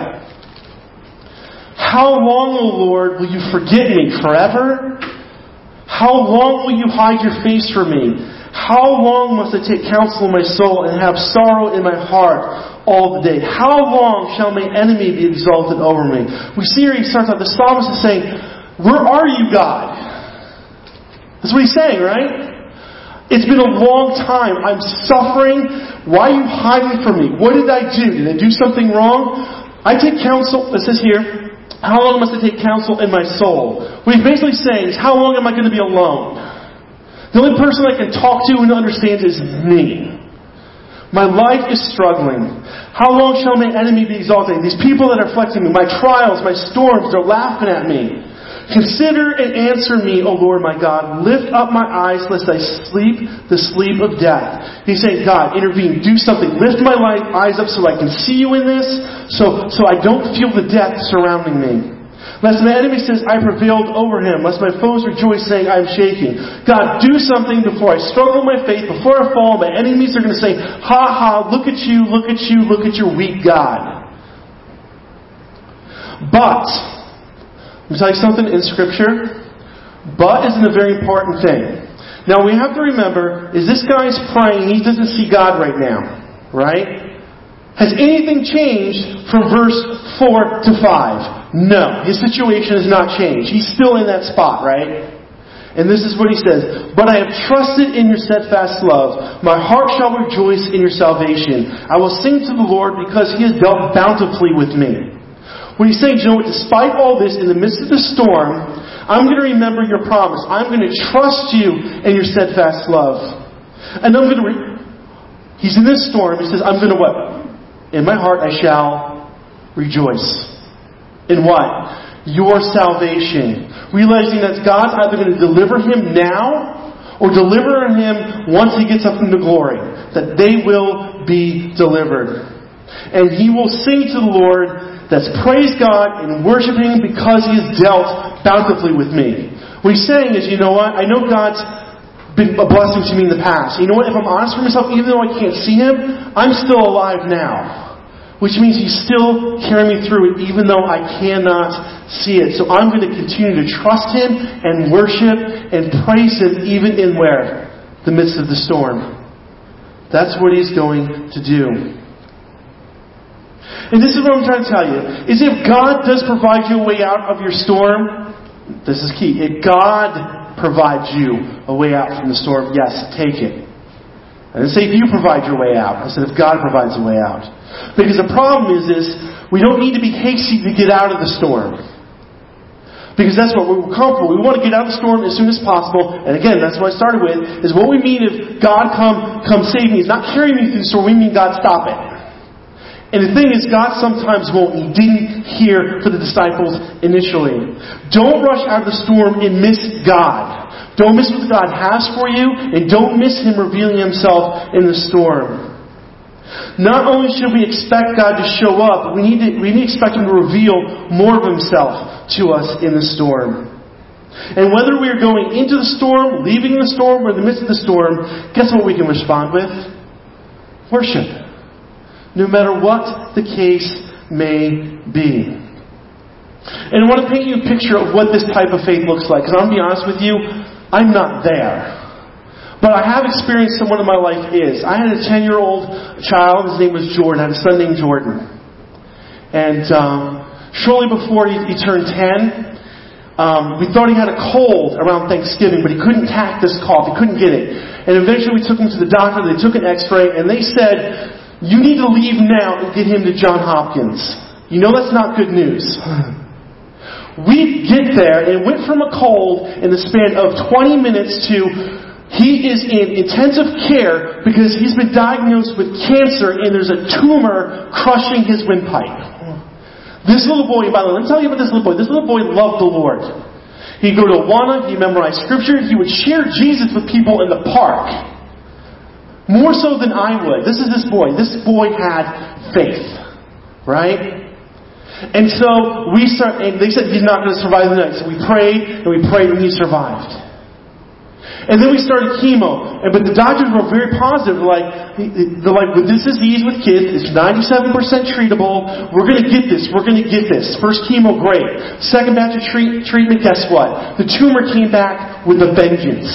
How long, O Lord, will you forget me? Forever? How long will you hide your face from me? How long must I take counsel in my soul and have sorrow in my heart all the day? How long shall my enemy be exalted over me? We see here he starts out, the psalmist is saying, where are you, God? That's what he's saying, right? It's been a long time. I'm suffering. Why are you hiding from me? What did I do? Did I do something wrong? I take counsel, it says here, how long must I take counsel in my soul? What he's basically saying is, how long am I going to be alone? The only person I can talk to and understand is me. My life is struggling. How long shall my enemy be exalted? These people that are afflicting me, my trials, my storms, they're laughing at me. Consider and answer me, O Lord my God. Lift up my eyes lest I sleep the sleep of death. He's saying, God, intervene. Do something. Lift my light, eyes up so I can see you in this, so, so I don't feel the death surrounding me. Lest my enemy says, I prevailed over him. Lest my foes rejoice, saying, I am shaking. God, do something before I struggle with my faith, before I fall. My enemies are going to say, ha ha, look at you, look at you, look at your weak God. But, let me tell you something in Scripture. But isn't a very important thing. Now we have to remember, is this guy's praying, he doesn't see God right now. Right? Has anything changed from verse four to five? No. His situation has not changed. He's still in that spot, right? And this is what he says. But I have trusted in your steadfast love. My heart shall rejoice in your salvation. I will sing to the Lord because He has dealt bountifully with me. What he's saying, you know what, despite all this, in the midst of the storm, I'm going to remember your promise. I'm going to trust you in your steadfast love. And I'm going to... Re- he's in this storm. He says, I'm going to what? In my heart I shall rejoice. In what? Your salvation. Realizing that God's either going to deliver him now or deliver him once he gets up into glory. That they will be delivered. And he will sing to the Lord... That's praise God and worship Him because He has dealt bountifully with me. What he's saying is, you know what? I know God's been a blessing to me in the past. You know what? If I'm honest with myself, even though I can't see Him, I'm still alive now. Which means He's still carrying me through it even though I cannot see it. So I'm going to continue to trust Him and worship and praise Him even in where? The midst of the storm. That's what He's going to do. And this is what I'm trying to tell you, is if God does provide you a way out of your storm, this is key. If God provides you a way out from the storm, yes, take it. I didn't say if you provide your way out. I said if God provides a way out. Because the problem is this, we don't need to be hasty to get out of the storm. Because that's what we're comfortable. We want to get out of the storm as soon as possible. And again, that's what I started with, is what we mean if God come, come save me. He's not carrying me through the storm. We mean God stop it. And the thing is, God sometimes won't. He didn't hear for the disciples initially. Don't rush out of the storm and miss God. Don't miss what God has for you, and don't miss Him revealing Himself in the storm. Not only should we expect God to show up, we need to, we need to expect Him to reveal more of Himself to us in the storm. And whether we are going into the storm, leaving the storm, or in the midst of the storm, guess what we can respond with? Worship. No matter what the case may be. And I want to paint you a picture of what this type of faith looks like. Because I'm going to be honest with you, I'm not there. But I have experienced someone in my life is. I had a ten-year-old child. His name was Jordan. I had a son named Jordan. And um, shortly before he, he turned ten, um, we thought he had a cold around Thanksgiving, but he couldn't tack this cough. He couldn't get it. And eventually we took him to the doctor. They took an x-ray, and they said, you need to leave now and get him to Johns Hopkins. You know that's not good news. We get there, and it went from a cold in the span of twenty minutes to he is in intensive care because he's been diagnosed with cancer and there's a tumor crushing his windpipe. This little boy, by the way, let me tell you about this little boy. This little boy loved the Lord. He'd go to Awana, he'd memorize Scripture, he would share Jesus with people in the park. More so than I would. This is this boy. This boy had faith. Right? And so we start, and they said he's not going to survive the night. So we prayed, and we prayed, and he survived. And then we started chemo. But the doctors were very positive. They're like, they're like, with this disease with kids, it's ninety-seven percent treatable. We're going to get this. We're going to get this. First chemo, great. Second batch of treat, treatment, guess what? The tumor came back with a vengeance.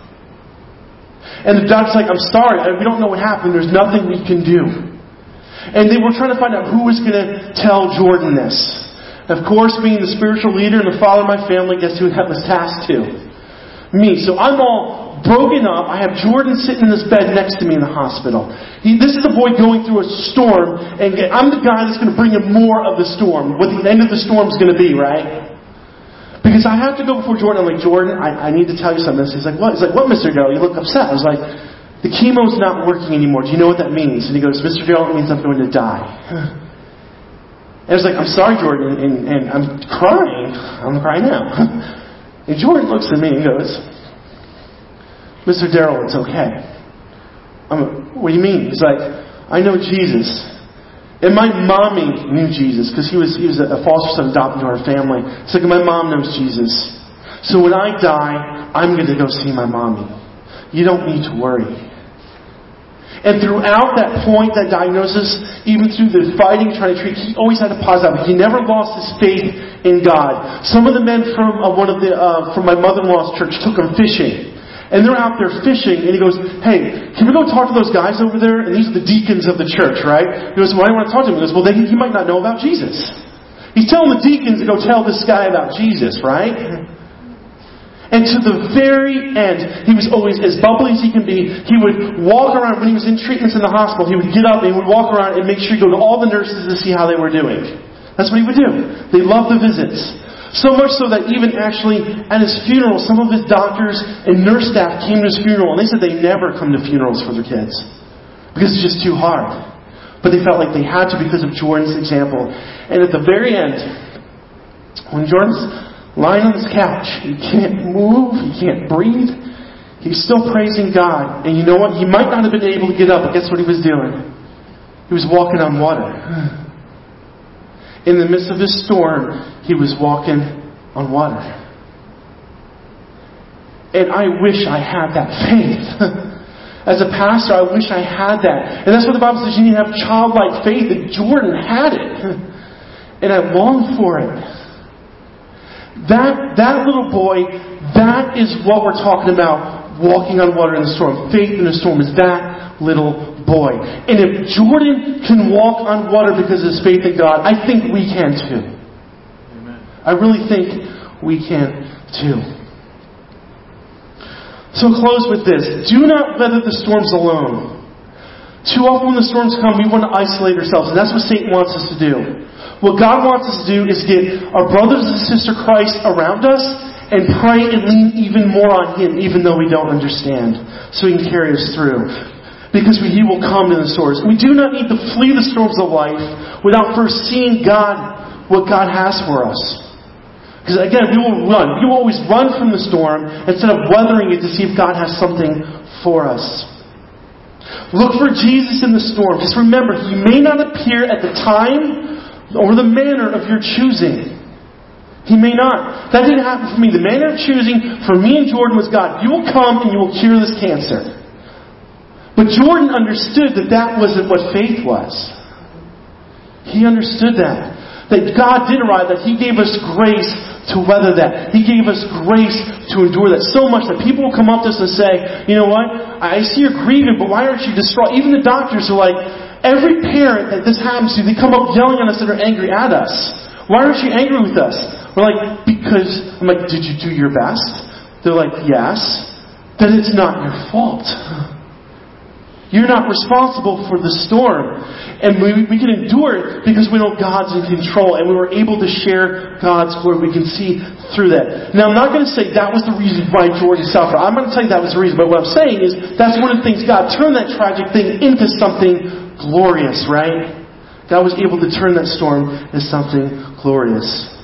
And the doctor's like, I'm sorry. We don't know what happened. There's nothing we can do. And they were trying to find out who was going to tell Jordan this. Of course, being the spiritual leader and the father of my family, guess who that was tasked to? Me. So I'm all broken up. I have Jordan sitting in this bed next to me in the hospital. He, this is the boy going through a storm, and I'm the guy that's going to bring him more of the storm. What the end of the storm is going to be, right? Because I have to go before Jordan. I'm like, Jordan, I, I need to tell you something. He's like, what? He's like, what, Mister Darrell? You look upset. I was like, the chemo's not working anymore. Do you know what that means? And he goes, Mister Darrell, it means I'm going to die. And I was like, I'm sorry, Jordan, and, and I'm crying. I'm crying now. And Jordan looks at me and goes, Mister Darrell, it's okay. I'm like, what do you mean? He's like, I know Jesus. And my mommy knew Jesus because he was he was a foster son adopted into our family. It's like, my mom knows Jesus. So when I die, I'm going to go see my mommy. You don't need to worry. And throughout that point, that diagnosis, even through the fighting, trying to treat, he always had a positive. He never lost his faith in God. Some of the men from uh, one of the uh, from my mother-in-law's church took him fishing, and they're out there fishing. And he goes, "Hey, can we go talk to those guys over there?" And these are the deacons of the church, right? He goes, "Why do you want to talk to him?" He goes, "Well, they, he might not know about Jesus." He's telling the deacons to go tell this guy about Jesus, right? And to the very end, he was always as bubbly as he can be. He would walk around, when he was in treatments in the hospital, he would get up and he would walk around and make sure he'd go to all the nurses to see how they were doing. That's what he would do. They loved the visits. So much so that even actually at his funeral, some of his doctors and nurse staff came to his funeral, and they said they never come to funerals for their kids because it's just too hard. But they felt like they had to because of Jordan's example. And at the very end, when Jordan's lying on his couch, he can't move, he can't breathe, he's still praising God. And you know what? He might not have been able to get up, but guess what he was doing? He was walking on water. In the midst of his storm, he was walking on water. And I wish I had that faith. As a pastor, I wish I had that. And that's what the Bible says, you need to have childlike faith. And Jordan had it. And I longed for it. That, that little boy, that is what we're talking about, walking on water in the storm. Faith in the storm is that little boy. And if Jordan can walk on water because of his faith in God, I think we can too. Amen. I really think we can too. So close with this. Do not weather the storms alone. Too often when the storms come, we want to isolate ourselves, and that's what Satan wants us to do. What God wants us to do is get our brothers and sisters Christ around us and pray and lean even more on Him, even though we don't understand, so He can carry us through. Because He will come in the storms. We do not need to flee the storms of life without first seeing God, what God has for us. Because again, we will run. We will always run from the storm instead of weathering it to see if God has something for us. Look for Jesus in the storm. Just remember, He may not appear at the time or the manner of your choosing. He may not. That didn't happen for me. The manner of choosing for me and Jordan was, God, you will come and you will cure this cancer. But Jordan understood that that wasn't what faith was. He understood that. That God did arrive, that He gave us grace to weather that. He gave us grace to endure that so much that people will come up to us and say, you know what? I see you're grieving, but why aren't you distraught? Even the doctors are like, every parent that this happens to, they come up yelling at us and are angry at us. Why aren't you angry with us? We're like, because, I'm like, did you do your best? They're like, yes. Then it's not your fault. You're not responsible for the storm. And we, we can endure it because we know God's in control and we were able to share God's word. We can see through that. Now, I'm not going to say that was the reason why Jordan suffered. I'm going to tell you that was the reason. But what I'm saying is that's one of the things God turned that tragic thing into something glorious, right? God was able to turn that storm into something glorious.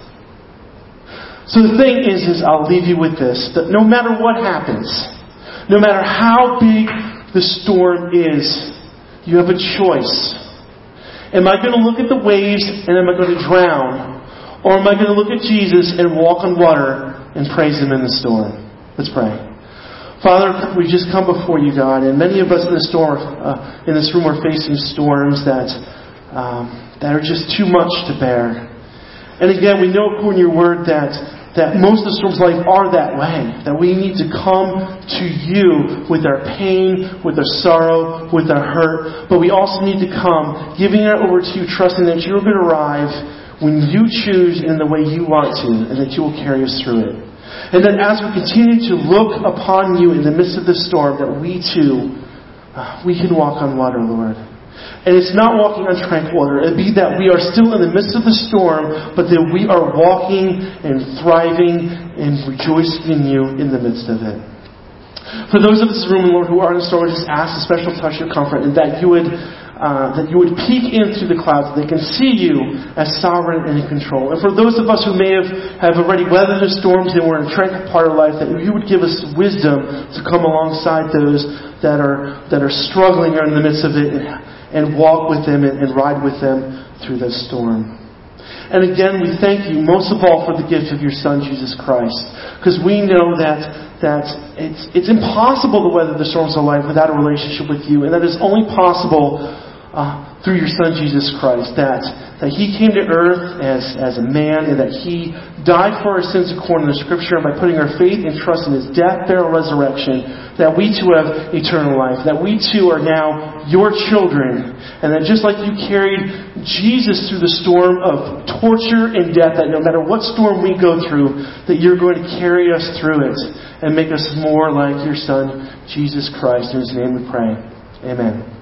So the thing is, is I'll leave you with this, that no matter what happens, no matter how big the storm is, you have a choice. Am I going to look at the waves and am I going to drown? Or am I going to look at Jesus and walk on water and praise Him in the storm? Let's pray. Father, we just come before You, God, and many of us in the storm, uh, in this room are facing storms that um, that are just too much to bear. And again, we know according to Your word that that most of the storms of life are that way. That we need to come to You with our pain, with our sorrow, with our hurt. But we also need to come giving it over to You, trusting that You're going to arrive when You choose in the way You want to, and that You will carry us through it. And that as we continue to look upon You in the midst of the storm, that we too, uh, we can walk on water, Lord. And it's not walking on tranquil water. It'd be that we are still in the midst of the storm, but that we are walking and thriving and rejoicing in You in the midst of it. For those of us in this room, Lord, who are in the storm, I just ask a special touch of comfort, and that You would uh, that You would peek in through the clouds, that they can see You as sovereign and in control. And for those of us who may have, have already weathered the storms and we're in a tranquil part of life, that You would give us wisdom to come alongside those that are that are struggling or in the midst of it, and, and walk with them and, and ride with them through the storm. And again, we thank You most of all for the gift of Your Son, Jesus Christ. Because we know that that it's, it's impossible to weather the storms of life without a relationship with You. And that is only possible uh, through Your Son, Jesus Christ. That, that He came to earth as, as a man, and that He died for our sins according to the Scripture. And by putting our faith and trust in His death, burial, resurrection, that we too have eternal life. That we too are now Your children. And that just like You carried Jesus through the storm of torture and death, that no matter what storm we go through, that You're going to carry us through it and make us more like Your Son, Jesus Christ. In His name we pray. Amen.